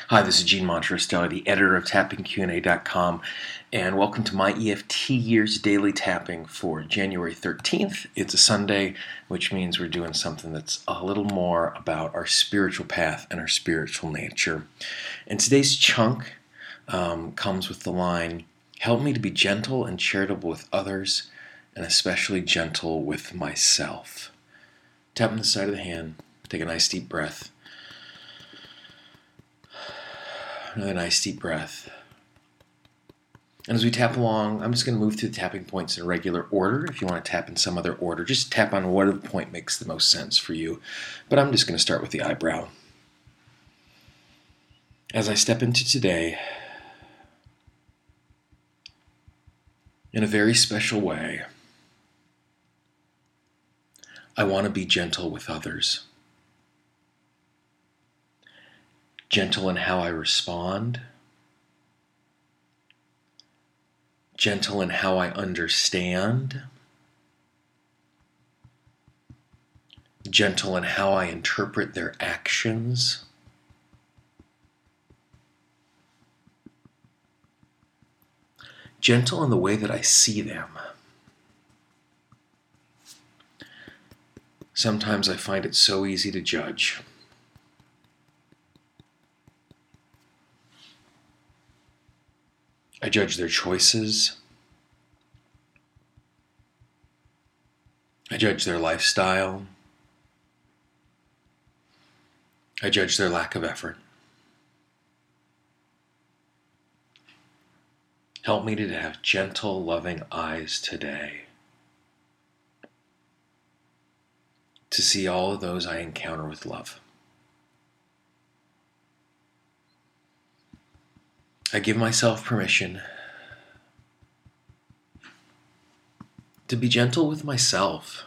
Hi, this is Gene Monterostelli, the editor of TappingQA.com, and welcome to my EFT Year's Daily Tapping for January 13th. It's a Sunday, which means we're doing something that's a little more about our spiritual path and our spiritual nature. And today's chunk comes with the line, "Help me to be gentle and charitable with others, and especially gentle with myself." Tap on the side of the hand, take a nice deep breath. Another nice deep breath. And as we tap along, I'm just going to move through the tapping points in a regular order. If you want to tap in some other order, just tap on whatever point makes the most sense for you. But I'm just going to start with the eyebrow. As I step into today, in a very special way, I want to be gentle with others. Gentle in how I respond. Gentle in how I understand. Gentle in how I interpret their actions. Gentle in the way that I see them. Sometimes I find it so easy to judge. I judge their choices. I judge their lifestyle. I judge their lack of effort. Help me to have gentle, loving eyes today to see all of those I encounter with love. I give myself permission to be gentle with myself,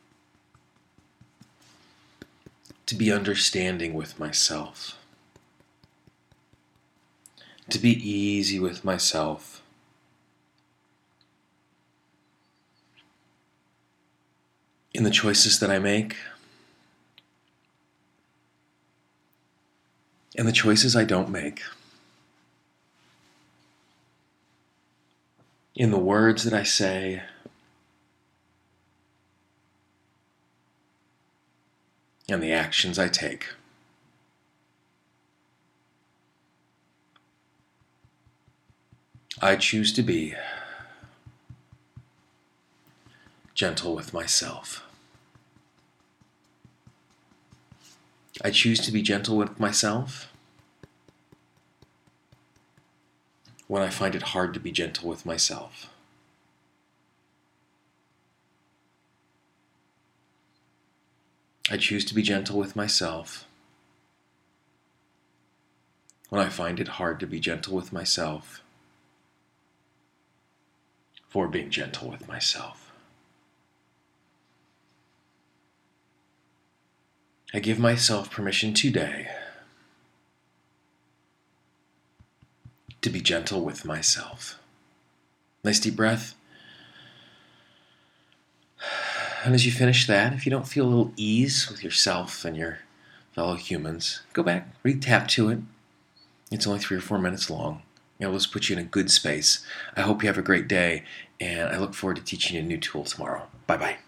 to be understanding with myself, to be easy with myself, in the choices that I make, and the choices I don't make, in the words that I say, and the actions I take. I choose to be gentle with myself. I choose to be gentle with myself when I find it hard to be gentle with myself. I choose to be gentle with myself when I find it hard to be gentle with myself for being gentle with myself. I give myself permission today to be gentle with myself. Nice deep breath. And as you finish that, if you don't feel a little ease with yourself and your fellow humans, go back, re-tap to it. It's only 3 or 4 minutes long. It'll just put you in a good space. I hope you have a great day, and I look forward to teaching you a new tool tomorrow. Bye-bye.